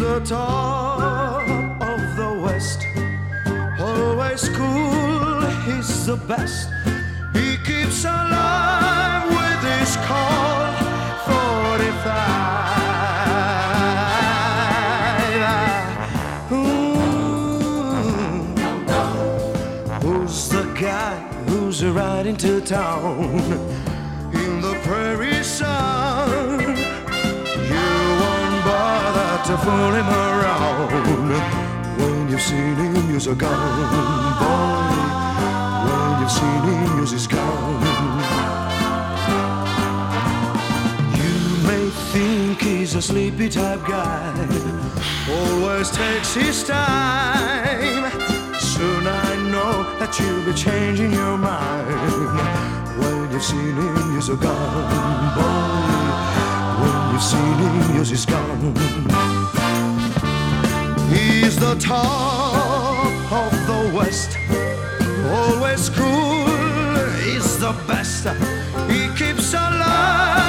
the top of the West, always cool, he's the best. He keeps alive with his Colt 45. Who's the guy who's riding to town in the prairie sun? To fool him around. When you've seen him use a gun, boy, when you've seen him use his gun, you may think he's a sleepy type guy, always takes his time. Soon I know that you'll be changing your mind when you've seen him use a gun, boy, when you've seen him use his gun. He's the top of the West, always cool, he's the best. He keeps alive